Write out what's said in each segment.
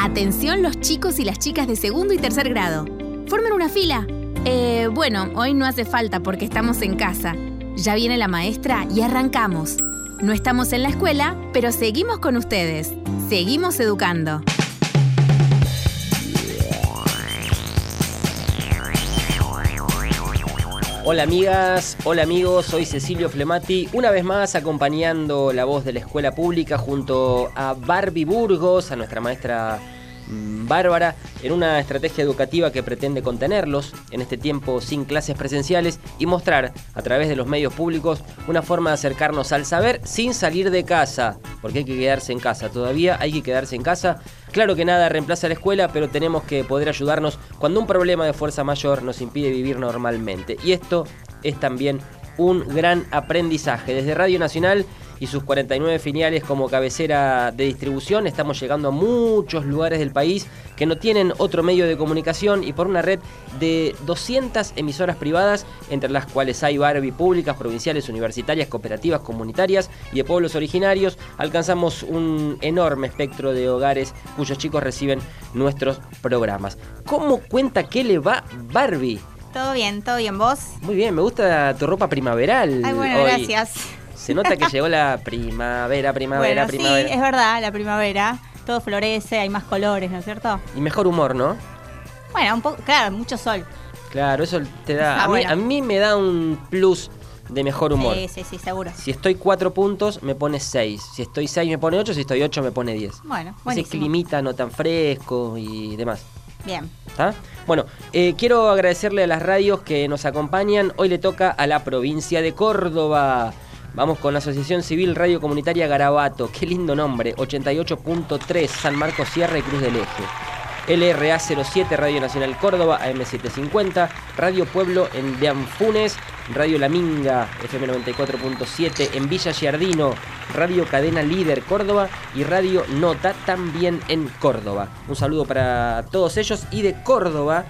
Atención los chicos y las chicas de segundo y tercer grado. Formen una fila. Bueno, hoy no hace falta porque estamos en casa. Ya viene la maestra y arrancamos. No estamos en la escuela, pero seguimos con ustedes. Seguimos educando. Hola amigas, hola amigos, soy Cecilio Flemati, una vez más acompañando la voz de la escuela pública junto a Barbie Burgos, a nuestra maestra Bárbara, en una estrategia educativa que pretende contenerlos en este tiempo sin clases presenciales y mostrar a través de los medios públicos una forma de acercarnos al saber sin salir de casa, porque hay que quedarse en casa, todavía hay que quedarse en casa. Claro que nada reemplaza la escuela, pero tenemos que poder ayudarnos cuando un problema de fuerza mayor nos impide vivir normalmente. Y esto es también un gran aprendizaje. Desde Radio Nacional y sus 49 filiales como cabecera de distribución, estamos llegando a muchos lugares del país que no tienen otro medio de comunicación, y por una red de 200 emisoras privadas, entre las cuales hay Barbie públicas, provinciales, universitarias, cooperativas, comunitarias y de pueblos originarios, alcanzamos un enorme espectro de hogares cuyos chicos reciben nuestros programas. ¿Cómo cuenta que le va Barbie? Todo bien, ¿vos? Muy bien, me gusta tu ropa primaveral. Ay, bueno, hoy. Gracias. Se nota que llegó la primavera. Bueno, sí, es verdad, la primavera. Todo florece, hay más colores, ¿no es cierto? Y mejor humor, ¿no? Bueno, un poco, claro, mucho sol. Claro, eso te da... A mí me da un plus de mejor humor. Sí, seguro. Si estoy 4 puntos, me pone 6. Si estoy 6, me pone 8. Si estoy 8, me pone 10. Bueno, buenísimo. Ese climita no tan fresco y demás. Bien. ¿Está? Bueno, quiero agradecerle a las radios que nos acompañan. Hoy le toca a la provincia de Córdoba. Vamos con la Asociación Civil Radio Comunitaria Garabato. Qué lindo nombre. 88.3 San Marcos Sierra y Cruz del Eje. LRA 07 Radio Nacional Córdoba AM 750. Radio Pueblo en Deanfunes. Radio La Minga FM 94.7 en Villa Giardino. Radio Cadena Líder Córdoba y Radio Nota también en Córdoba. Un saludo para todos ellos. Y de Córdoba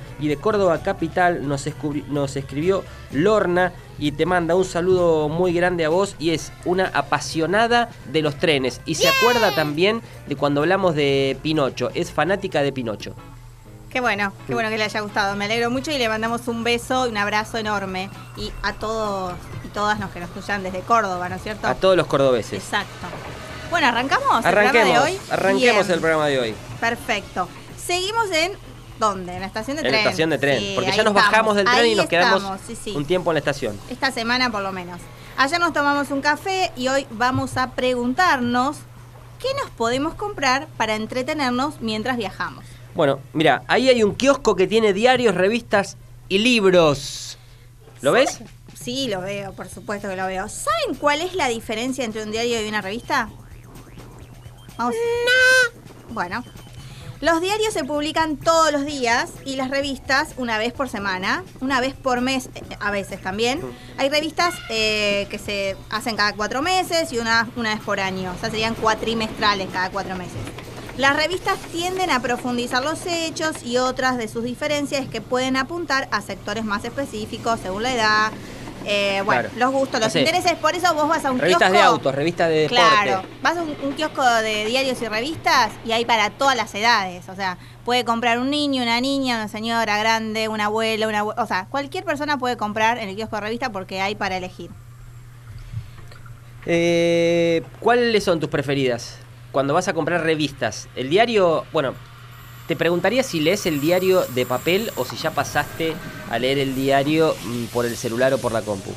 Capital nos escribió Lorna y te manda un saludo muy grande a vos, y es una apasionada de los trenes y se acuerda también de cuando hablamos de Pinocho, es fanática de Pinocho. Qué bueno que le haya gustado, me alegro mucho y le mandamos un beso y un abrazo enorme, y a todos y todas los que nos escuchan desde Córdoba, ¿no es cierto? A todos los cordobeses. Exacto. Bueno, ¿arrancamos el programa de hoy? Arranquemos el programa de hoy. Perfecto. Seguimos en... ¿dónde? En la estación de tren. En la estación de tren, sí, porque ya nos bajamos del tren y nos quedamos un tiempo en la estación. Esta semana por lo menos. Ayer nos tomamos un café y hoy vamos a preguntarnos qué nos podemos comprar para entretenernos mientras viajamos. Bueno, mira, ahí hay un kiosco que tiene diarios, revistas y libros. ¿Lo ves? Sí, lo veo, por supuesto que lo veo. ¿Saben cuál es la diferencia entre un diario y una revista? Vamos. No. Bueno. Los diarios se publican todos los días y las revistas una vez por semana, una vez por mes a veces también. Hay revistas que se hacen cada 4 meses y una vez por año, o sea, serían cuatrimestrales cada 4 meses. Las revistas tienden a profundizar los hechos y otras de sus diferencias es que pueden apuntar a sectores más específicos según la edad. Bueno, claro, los gustos, los intereses, por eso vos vas a un revistas kiosco. De autos, revistas de deporte. Claro, vas a un kiosco de diarios y revistas y hay para todas las edades. O sea, puede comprar un niño, una niña, una señora grande, un abuelo, o sea, cualquier persona puede comprar en el kiosco de revista porque hay para elegir. ¿Cuáles son tus preferidas cuando vas a comprar revistas? El diario, bueno... Te preguntaría si lees el diario de papel o si ya pasaste a leer el diario por el celular o por la compu.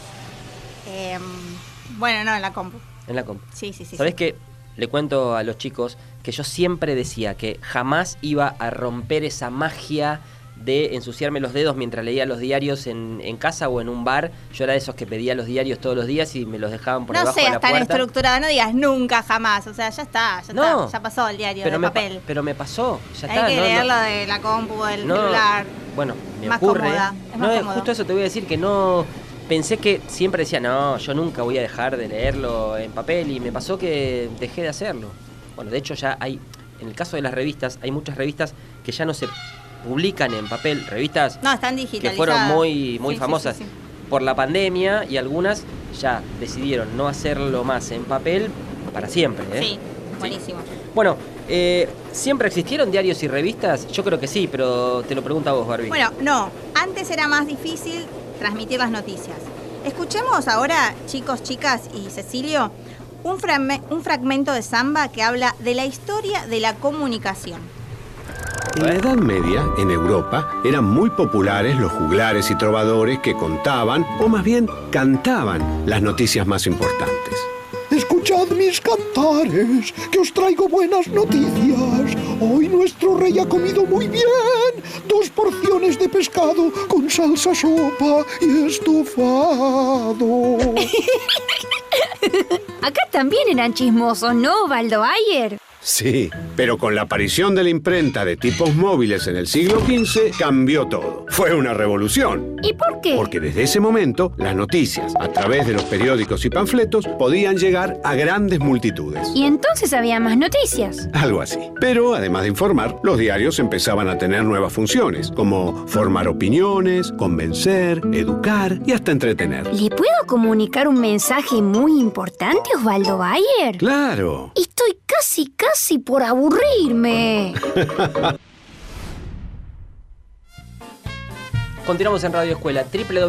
Bueno, no, en la compu. En la compu. Sí. ¿Sabés qué? Le cuento a los chicos que yo siempre decía que jamás iba a romper esa magia de ensuciarme los dedos mientras leía los diarios en casa o en un bar. Yo era de esos que pedía los diarios todos los días y me los dejaban por debajo de la puerta. No seas tan estructurado, no digas nunca, jamás. O sea, ya está, ya pasó el diario de papel. Pero me pasó, ya está. Hay que leerlo de la compu, del celular. Bueno, me más ocurre. Cómoda, es más cómodo. Justo eso te voy a decir, que no... Pensé que siempre decía, no, yo nunca voy a dejar de leerlo en papel, y me pasó que dejé de hacerlo. Bueno, de hecho ya hay, en el caso de las revistas, hay muchas revistas que ya no se publican en papel, revistas están digitalizadas, que fueron muy famosas sí. por la pandemia, y algunas ya decidieron no hacerlo más en papel para siempre. Sí, buenísimo. Bueno, ¿Siempre existieron diarios y revistas? Yo creo que sí, pero te lo pregunto a vos, Barbie. Bueno, no. Antes era más difícil transmitir las noticias. Escuchemos ahora, chicos, chicas y Cecilio, un fragmento de samba que habla de la historia de la comunicación. En la Edad Media, en Europa, eran muy populares los juglares y trovadores que contaban, o más bien cantaban, las noticias más importantes. Escuchad mis cantares, que os traigo buenas noticias. Hoy nuestro rey ha comido muy bien 2 porciones de pescado con salsa sopa y estofado. Acá también eran chismosos, ¿no, Baldo Ayer? Sí, pero con la aparición de la imprenta de tipos móviles en el siglo XV, cambió todo. Fue una revolución. ¿Y por qué? Porque desde ese momento, las noticias, a través de los periódicos y panfletos, podían llegar a grandes multitudes. Y entonces había más noticias. Algo así. Pero, además de informar, los diarios empezaban a tener nuevas funciones, como formar opiniones, convencer, educar y hasta entretener. ¿Le puedo comunicar un mensaje muy importante, Osvaldo Bayer? ¡Claro! Estoy casi por aburrirme. Continuamos en Radio Escuela,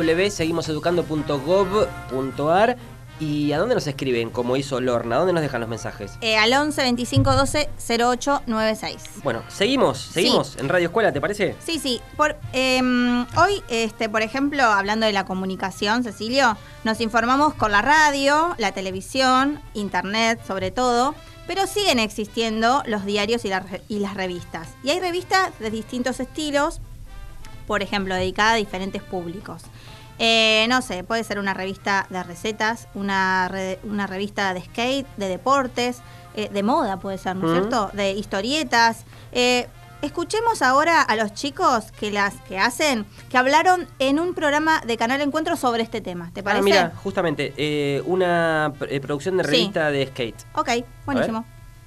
www.seguimoseducando.gov.ar. ¿Y a dónde nos escriben, como hizo Lorna? ¿A dónde nos dejan los mensajes? Al 11 25 12 08 96. Bueno, seguimos en Radio Escuela, ¿te parece? Sí. Hoy, por ejemplo, hablando de la comunicación, Cecilio, nos informamos con la radio, la televisión, internet, sobre todo, pero siguen existiendo los diarios y las revistas. Y hay revistas de distintos estilos, por ejemplo, dedicadas a diferentes públicos. No sé, puede ser una revista de recetas, una revista de skate, de deportes, de moda puede ser, ¿no es cierto? De historietas. Escuchemos ahora a los chicos que hablaron en un programa de Canal Encuentro sobre este tema. ¿Te parece? Mira, justamente, una producción de revista de skate. Ok, buenísimo.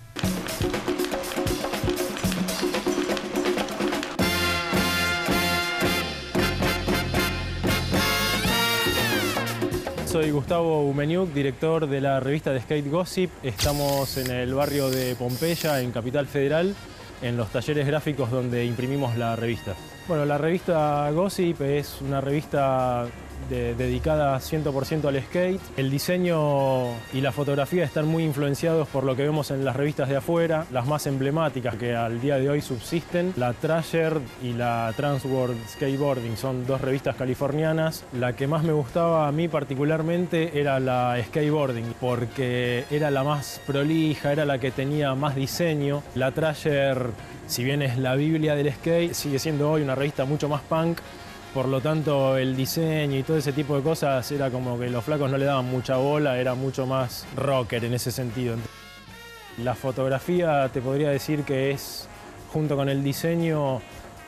Soy Gustavo Umeniuk, director de la revista de Skate Gossip. Estamos en el barrio de Pompeya, en Capital Federal, en los talleres gráficos donde imprimimos la revista. Bueno, la revista Gossip es una revista dedicada 100% al skate. El diseño y la fotografía están muy influenciados por lo que vemos en las revistas de afuera, las más emblemáticas que al día de hoy subsisten. La Thrasher y la Transworld Skateboarding son 2 revistas californianas. La que más me gustaba a mí particularmente era la Skateboarding, porque era la más prolija, era la que tenía más diseño. La Thrasher, si bien es la Biblia del skate, sigue siendo hoy una revista mucho más punk. Por lo tanto, el diseño y todo ese tipo de cosas era como que los flacos no le daban mucha bola, era mucho más rocker en ese sentido. La fotografía te podría decir que es, junto con el diseño,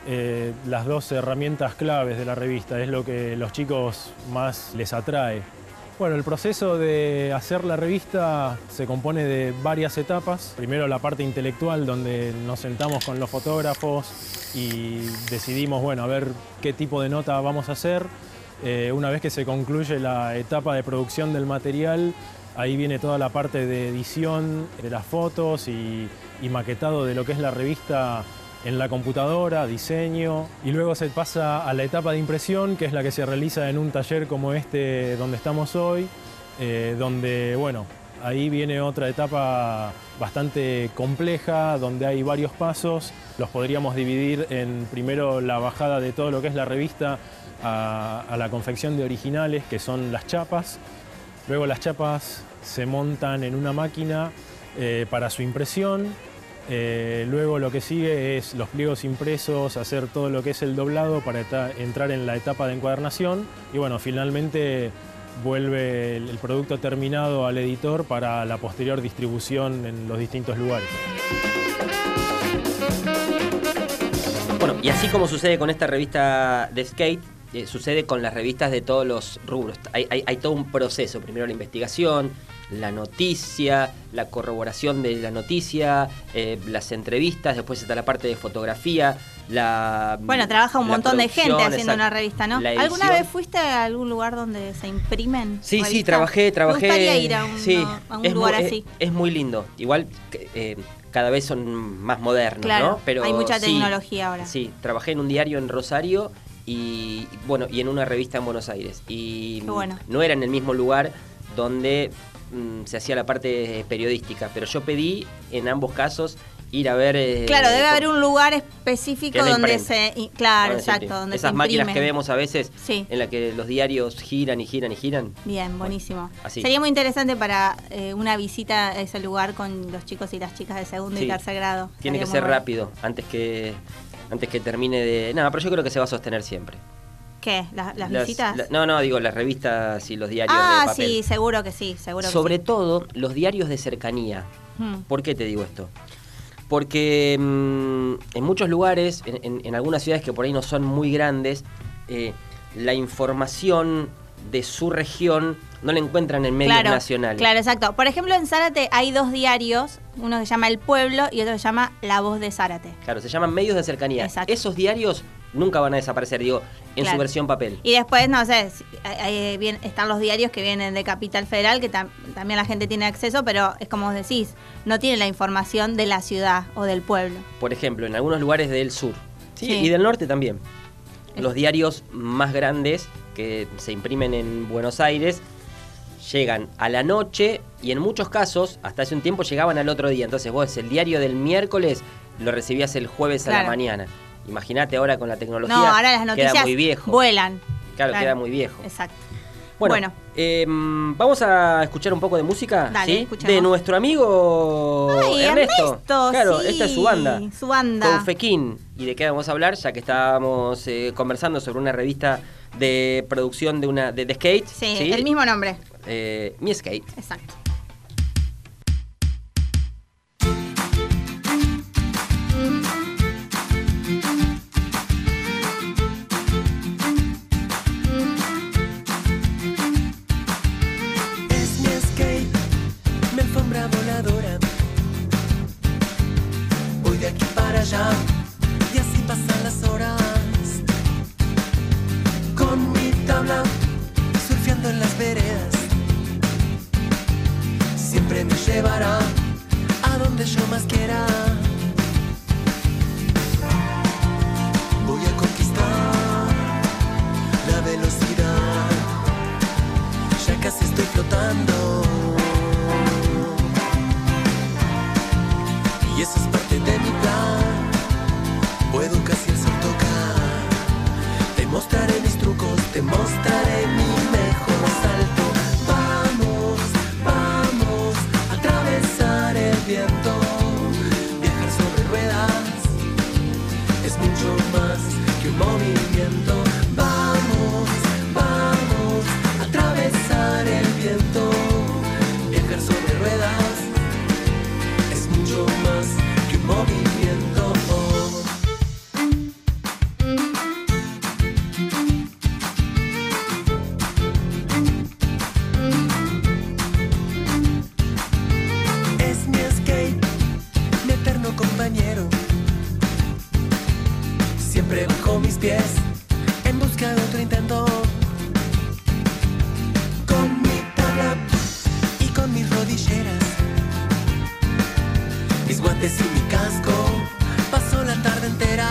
las 2 herramientas claves de la revista, es lo que los chicos más les atrae. Bueno, el proceso de hacer la revista se compone de varias etapas. Primero la parte intelectual, donde nos sentamos con los fotógrafos y decidimos, bueno, a ver qué tipo de nota vamos a hacer. Una vez que se concluye la etapa de producción del material, ahí viene toda la parte de edición de las fotos y maquetado de lo que es la revista en la computadora, diseño, y luego se pasa a la etapa de impresión, que es la que se realiza en un taller como este donde estamos hoy, donde, bueno, ahí viene otra etapa bastante compleja, donde hay varios pasos. Los podríamos dividir en, primero, la bajada de todo lo que es la revista a la confección de originales, que son las chapas. Luego las chapas se montan en una máquina para su impresión. Luego lo que sigue es los pliegos impresos, hacer todo lo que es el doblado para entrar en la etapa de encuadernación y bueno, finalmente vuelve el producto terminado al editor para la posterior distribución en los distintos lugares. Bueno, y así como sucede con esta revista de skate, sucede con las revistas de todos los rubros. Hay todo un proceso, primero la investigación, la noticia, la corroboración de la noticia, las entrevistas, después está la parte de fotografía. Bueno, trabaja un montón de gente haciendo exacto, una revista, ¿no? la ¿Alguna edición. vez fuiste a algún lugar donde se imprimen Sí, revistas? sí, trabajé. Me gustaría ir a un, sí, a un lugar así. Es muy lindo. Igual cada vez son más modernos, Claro, ¿no? Pero hay mucha sí, tecnología ahora. Sí, trabajé en un diario en Rosario y en una revista en Buenos Aires. Y Qué bueno. no era en el mismo lugar donde se hacía la parte periodística, pero yo pedí en ambos casos ir a ver... Claro, debe haber un lugar específico que es la donde imprenta. Claro, donde se exacto, imprime. donde Esas se máquinas imprimen. que vemos a veces, Sí. en las que los diarios giran y giran y giran. Bien, buenísimo. Así. Sería muy interesante para una visita a ese lugar con los chicos y las chicas de segundo y Sí. tercer grado. Tiene que Estaría ser muy bueno. rápido, antes que termine de... No, pero yo creo que se va a sostener siempre. ¿Qué? ¿Las visitas? No, digo, las revistas y los diarios Ah, de papel. sí, seguro que sí, seguro Sobre que sí. todo los diarios de cercanía. Hmm. ¿Por qué te digo esto? Porque en muchos lugares, en algunas ciudades que por ahí no son muy grandes, la información de su región no la encuentran en medios nacionales. Claro, exacto. Por ejemplo, en Zárate hay 2 diarios, uno que se llama El Pueblo y otro que se llama La Voz de Zárate. Claro, se llaman medios de cercanía. Exacto. Esos diarios nunca van a desaparecer, digo, en Claro. su versión papel. Y después, no sé, están los diarios que vienen de Capital Federal, que también la gente tiene acceso, pero es como vos decís, no tiene la información de la ciudad o del pueblo. Por ejemplo, en algunos lugares del sur, ¿sí? Sí. Y del norte también. Los diarios más grandes que se imprimen en Buenos Aires llegan a la noche y en muchos casos, hasta hace un tiempo, llegaban al otro día. Entonces vos el diario del miércoles lo recibías el jueves a la Claro. mañana. Imagínate ahora con la tecnología, No, ahora las noticias queda muy viejo. vuelan. Claro, queda muy viejo. Exacto. Bueno, vamos a escuchar un poco de música, Dale, ¿sí? escuchemos. De nuestro amigo Ay, Ernesto, Claro, sí, esta es su banda. su banda. Con Fequín. ¿Y de qué vamos a hablar? Ya que estábamos conversando sobre una revista de producción de skate. Sí, el mismo nombre. Mi Skate. Exacto. Es mi skate, mi alfombra voladora. Voy de aquí para allá y así pasan las horas. Con mi tabla, surfeando en las veredas. Siempre me llevará a donde yo más quiera. Voy a conquistar la velocidad. Ya casi estoy flotando. Y eso es parte de mi plan. Puedo casi el sol tocar. Te mostraré mis trucos, te mostraré mi mejor salto. Vamos, vamos a atravesar el viento. Viajar sobre ruedas es mucho más que un movimiento. Vamos, vamos a atravesar el viento. Viajar sobre ruedas es mucho más que un movimiento. Es mi skate, mi eterno compañero. Siempre bajo mis pies, en busca de otro intento. Con mi tabla y con mis rodilleras, mis guantes y mi casco, paso la tarde entera.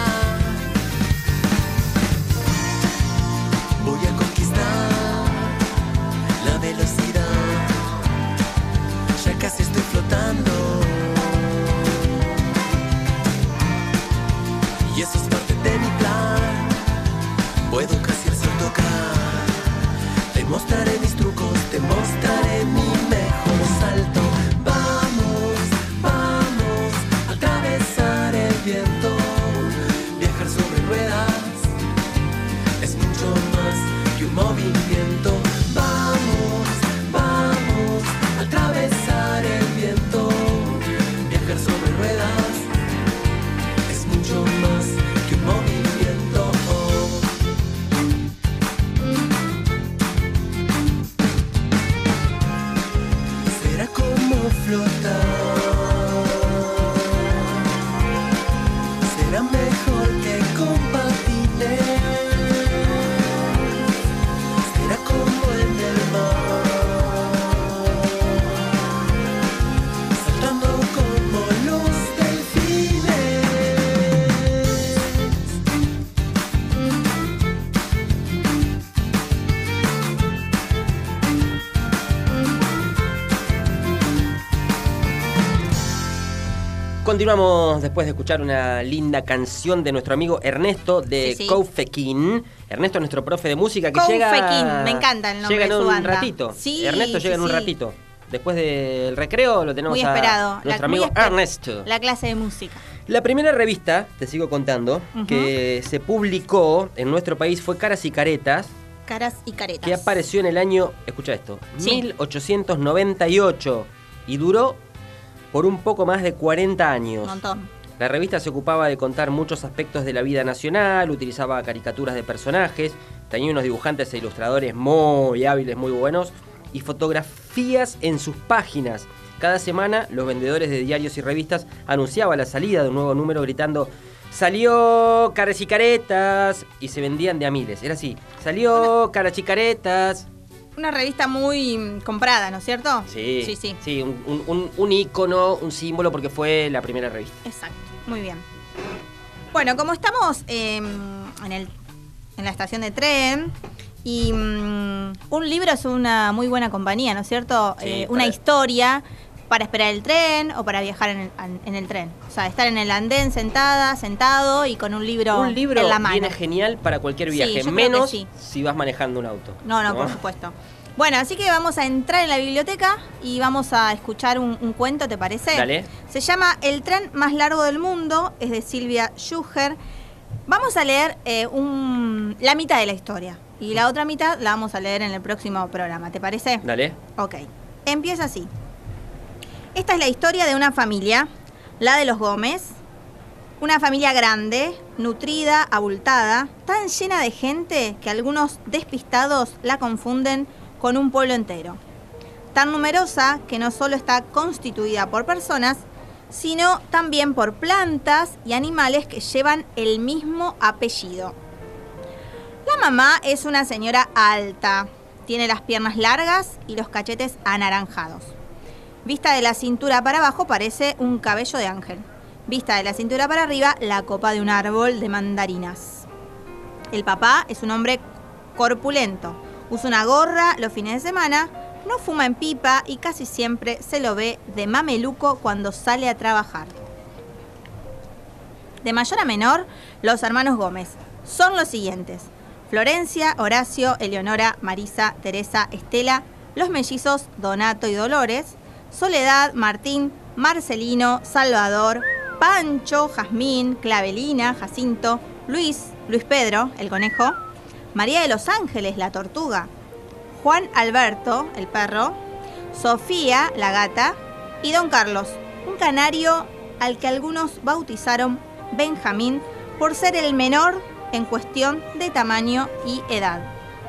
Voy a conquistar la velocidad. Ya casi estoy flotando. Y eso es parte de mi plan. Puedo casi el sol tocar. Te mostraré mis trucos, te mostraré mi mejor salto. Vamos, vamos a atravesar el viento. Continuamos después de escuchar una linda canción de nuestro amigo Ernesto de Koufekin. Ernesto es nuestro profe de música que llega... me encanta el nombre llega de su banda. En un ratito. Sí, Ernesto llega en un ratito. Después del recreo lo tenemos muy esperado. Nuestro amigo Ernesto. La clase de música. La primera revista, te sigo contando, que se publicó en nuestro país fue Caras y Caretas. Caras y Caretas. Que apareció en el año, escucha esto, 1898 y duró por un poco más de 40 años. Un montón. La revista se ocupaba de contar muchos aspectos de la vida nacional, utilizaba caricaturas de personajes, tenía unos dibujantes e ilustradores muy hábiles, muy buenos, y fotografías en sus páginas. Cada semana los vendedores de diarios y revistas anunciaban la salida de un nuevo número gritando «¡Salió Caras y Caretas!» y se vendían de a miles. Era así, «¡Salió Caras y Caretas!». Una revista muy comprada, ¿no es cierto? Sí, un ícono, un símbolo, porque fue la primera revista. Exacto, muy bien. Bueno, como estamos en la estación de tren, y un libro es una muy buena compañía, ¿no es cierto? Sí, una historia para esperar el tren o para viajar en el tren. O sea, estar en el andén sentado y con un libro en la mano. Viene genial para cualquier viaje, Sí, menos si vas manejando un auto. No, por supuesto. Bueno, así que vamos a entrar en la biblioteca y vamos a escuchar un cuento, ¿te parece? Dale. Se llama El tren más largo del mundo, es de Silvia Schuher. Vamos a leer la mitad de la historia y la otra mitad la vamos a leer en el próximo programa, ¿te parece? Dale. Ok, empieza así. Esta es la historia de una familia, la de los Gómez. Una familia grande, nutrida, abultada, tan llena de gente que algunos despistados la confunden con un pueblo entero. Tan numerosa que no solo está constituida por personas, sino también por plantas y animales que llevan el mismo apellido. La mamá es una señora alta, tiene las piernas largas y los cachetes anaranjados. Vista de la cintura para abajo parece un cabello de ángel. Vista de la cintura para arriba, la copa de un árbol de mandarinas. El papá es un hombre corpulento. Usa una gorra los fines de semana, no fuma en pipa y casi siempre se lo ve de mameluco cuando sale a trabajar. De mayor a menor, los hermanos Gómez son los siguientes: Florencia, Horacio, Eleonora, Marisa, Teresa, Estela, los mellizos Donato y Dolores, Soledad, Martín, Marcelino, Salvador, Pancho, Jazmín, Clavelina, Jacinto, Luis Pedro, el conejo, María de los Ángeles, la tortuga, Juan Alberto, el perro, Sofía, la gata, y Don Carlos, un canario al que algunos bautizaron Benjamín por ser el menor en cuestión de tamaño y edad.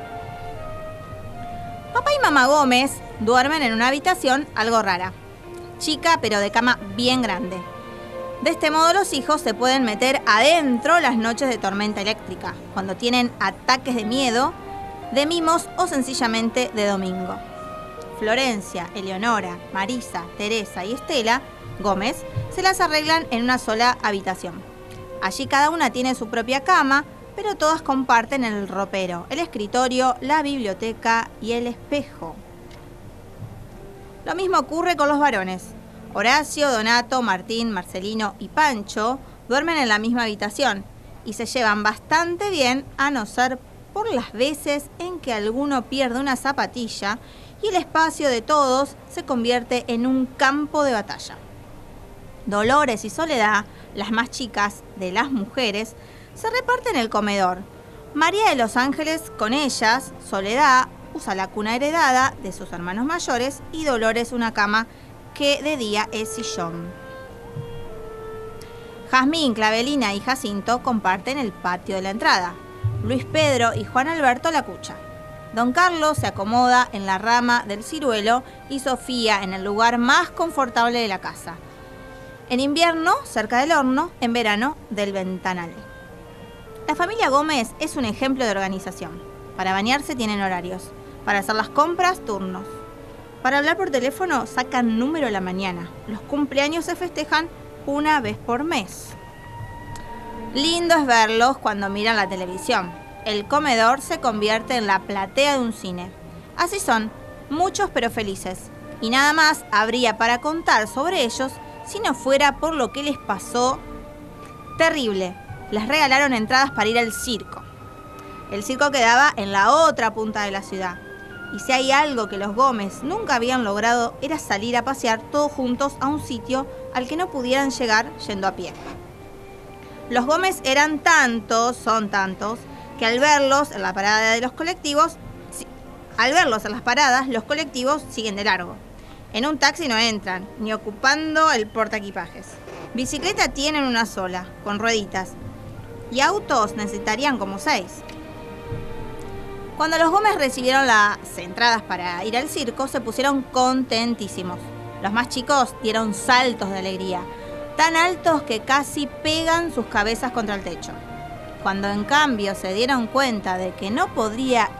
Papá y mamá Gómez duermen en una habitación algo rara, chica pero de cama bien grande. De este modo los hijos se pueden meter adentro las noches de tormenta eléctrica, cuando tienen ataques de miedo, de mimos o sencillamente de domingo. Florencia, Eleonora, Marisa, Teresa y Estela Gómez se las arreglan en una sola habitación. Allí cada una tiene su propia cama, pero todas comparten el ropero, el escritorio, la biblioteca y el espejo. Lo mismo ocurre con los varones. Horacio, Donato, Martín, Marcelino y Pancho duermen en la misma habitación y se llevan bastante bien, a no ser por las veces en que alguno pierde una zapatilla y el espacio de todos se convierte en un campo de batalla. Dolores y Soledad, las más chicas de las mujeres, se reparten el comedor. María de los Ángeles con ellas, Soledad usa la cuna heredada de sus hermanos mayores y Dolores una cama que de día es sillón. Jazmín, Clavelina y Jacinto comparten el patio de la entrada. Luis Pedro y Juan Alberto la cucha. Don Carlos se acomoda en la rama del ciruelo y Sofía en el lugar más confortable de la casa. En invierno, cerca del horno, en verano, del ventanal. La familia Gómez es un ejemplo de organización. Para bañarse tienen horarios. Para hacer las compras, turnos. Para hablar por teléfono, sacan número a la mañana. Los cumpleaños se festejan una vez por mes. Lindo es verlos cuando miran la televisión. El comedor se convierte en la platea de un cine. Así son, muchos pero felices. Y nada más habría para contar sobre ellos si no fuera por lo que les pasó terrible. Les regalaron entradas para ir al circo. El circo quedaba en la otra punta de la ciudad. Y si hay algo que los Gómez nunca habían logrado, era salir a pasear todos juntos a un sitio al que no pudieran llegar yendo a pie. Los Gómez son tantos, que al verlos en la parada de los colectivos, los colectivos siguen de largo. En un taxi no entran, ni ocupando el portaequipajes. Bicicleta tienen una sola, con rueditas. Y autos necesitarían como 6. Cuando los Gómez recibieron las entradas para ir al circo, se pusieron contentísimos. Los más chicos dieron saltos de alegría, tan altos que casi pegan sus cabezas contra el techo. Cuando en cambio se dieron cuenta de que no podrían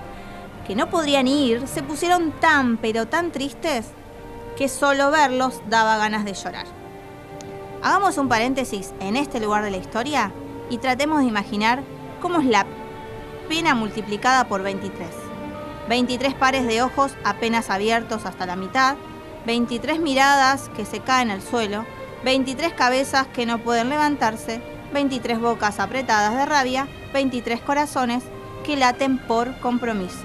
ir, se pusieron tan pero tan tristes que solo verlos daba ganas de llorar. Hagamos un paréntesis en este lugar de la historia y tratemos de imaginar cómo es la pena multiplicada por 23. 23 pares de ojos apenas abiertos hasta la mitad, 23 miradas que se caen al suelo, 23 cabezas que no pueden levantarse, 23 bocas apretadas de rabia, 23 corazones que laten por compromiso.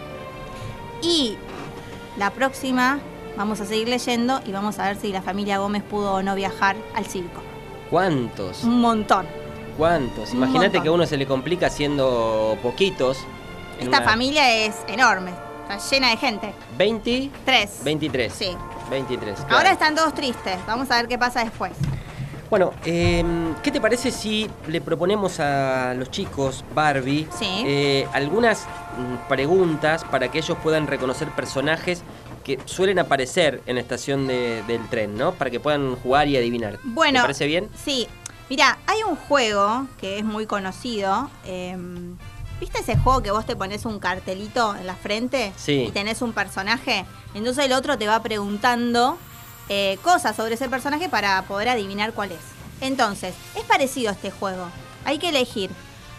Y la próxima vamos a seguir leyendo y vamos a ver si la familia Gómez pudo o no viajar al circo. ¿Cuántos? Un montón. ¿Cuántos? Imagínate que a uno se le complica haciendo poquitos. Esta familia es enorme, está llena de gente. 23. Sí. 23, claro. Ahora están todos tristes, vamos a ver qué pasa después. Bueno, ¿qué te parece si le proponemos a los chicos, Barbie, algunas preguntas para que ellos puedan reconocer personajes que suelen aparecer en la estación del tren, ¿no? Para que puedan jugar y adivinar. Bueno, ¿te parece bien? Sí. Mirá, hay un juego que es muy conocido. ¿Viste ese juego que vos te pones un cartelito en la frente? Sí. Y tenés un personaje. Entonces el otro te va preguntando cosas sobre ese personaje para poder adivinar cuál es. Entonces, es parecido a este juego. Hay que elegir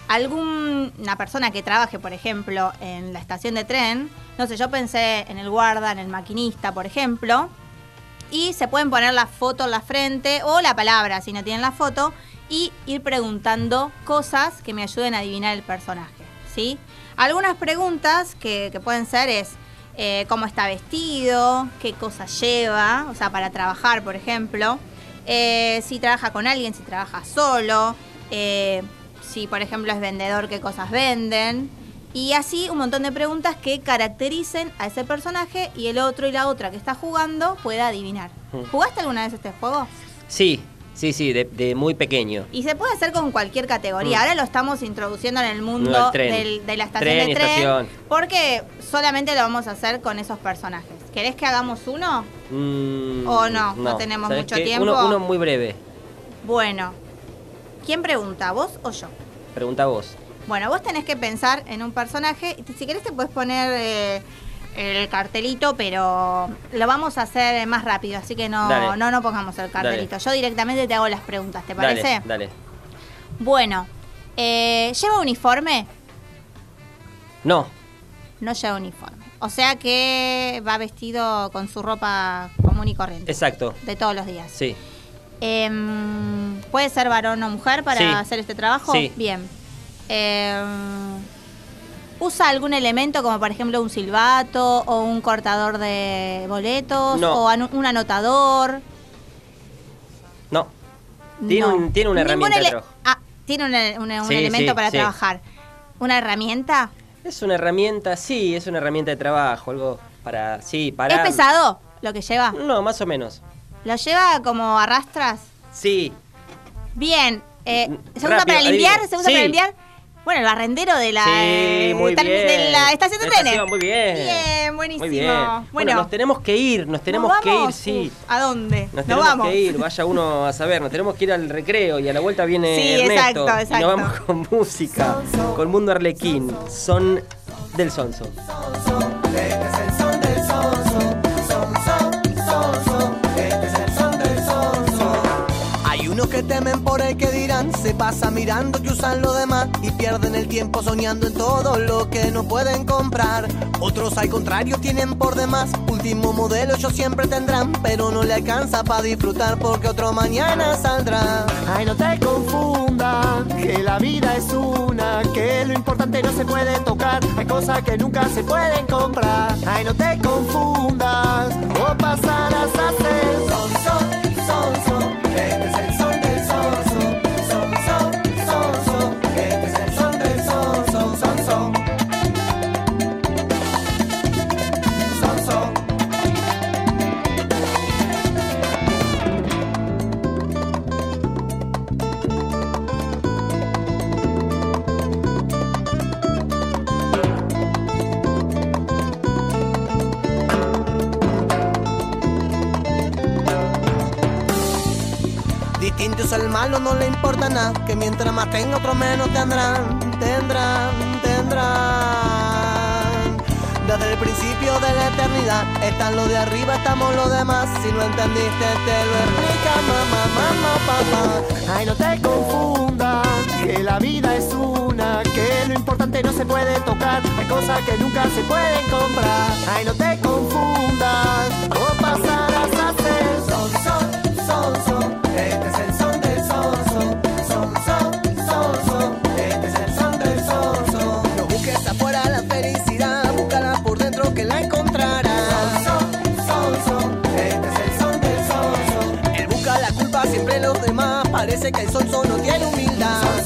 una persona que trabaje, por ejemplo, en la estación de tren. No sé, yo pensé en el guarda, en el maquinista, por ejemplo. Y se pueden poner la foto en la frente o la palabra, si no tienen la foto, y ir preguntando cosas que me ayuden a adivinar el personaje, ¿sí? Algunas preguntas que pueden ser es cómo está vestido, qué cosas lleva, o sea, para trabajar, por ejemplo, si trabaja con alguien, si trabaja solo, si, por ejemplo, es vendedor, qué cosas venden. Y así un montón de preguntas que caractericen a ese personaje y el otro y la otra que está jugando pueda adivinar. ¿Jugaste alguna vez este juego? Sí, de muy pequeño. Y se puede hacer con cualquier categoría. Ahora lo estamos introduciendo en el mundo de la estación de tren. Porque solamente lo vamos a hacer con esos personajes. ¿Querés que hagamos uno? ¿O no? No tenemos mucho tiempo. Uno muy breve. Bueno, ¿quién pregunta? ¿Vos o yo? Pregunta vos. Bueno, vos tenés que pensar en un personaje. Si querés te puedes poner el cartelito, pero lo vamos a hacer más rápido, así que no pongamos el cartelito. Dale. Yo directamente te hago las preguntas, ¿te parece? Dale. Bueno, ¿lleva uniforme? No. No lleva uniforme. O sea que va vestido con su ropa común y corriente. Exacto. De todos los días. Sí. ¿Puede ser varón o mujer para hacer este trabajo? Sí. Bien. ¿Usa algún elemento como por ejemplo un silbato o un cortador de boletos o un anotador? No. Tiene una herramienta de trabajo. Tiene un elemento para trabajar. ¿Una herramienta? Es una herramienta, es una herramienta de trabajo, algo para... ¿Es pesado lo que lleva? No, más o menos. ¿Lo lleva como arrastras? Sí. Bien. ¿Se usa para limpiar? ¿Se usa para limpiar? Bueno, el barrendero de la, de la estación de trenes. Muy bien. Bien, buenísimo. Muy bien. Bueno, nos tenemos que ir, sí. ¿A dónde? Nos tenemos que ir, vaya uno a saber. Nos tenemos que ir al recreo y a la vuelta viene Ernesto. Exacto. Y nos vamos con música, con Mundo Arlequín. Son del Sonso. unos que temen por el que dirán, se pasa mirando que usan lo demás y pierden el tiempo soñando en todo lo que no pueden comprar. Otros al contrario tienen por demás, último modelo ellos siempre tendrán, pero no le alcanza para disfrutar porque otro mañana saldrá. Ay, no te confundas, que la vida es una, que lo importante no se puede tocar, hay cosas que nunca se pueden comprar. Ay, no te confundas, o pasarás a ser son, este es el son del son. Este es el son del son. Distintos al malo no le importa nada, que mientras más tenga otros menos tendrán. Desde el principio de la eternidad están los de arriba, estamos los demás. Si no entendiste te lo explica mamá, papá. Ay, no te confundas, que la vida es una, que lo importante no se puede tocar, hay cosas que nunca se pueden comprar. Ay, no te confundas, o pasarás a ser son. Este es el son del son. Este es el son del son. No busques afuera la felicidad, búscala por dentro que la encontrarás. Son. Este es el son del son. Él busca la culpa siempre en los demás, parece que el son no tiene humildad.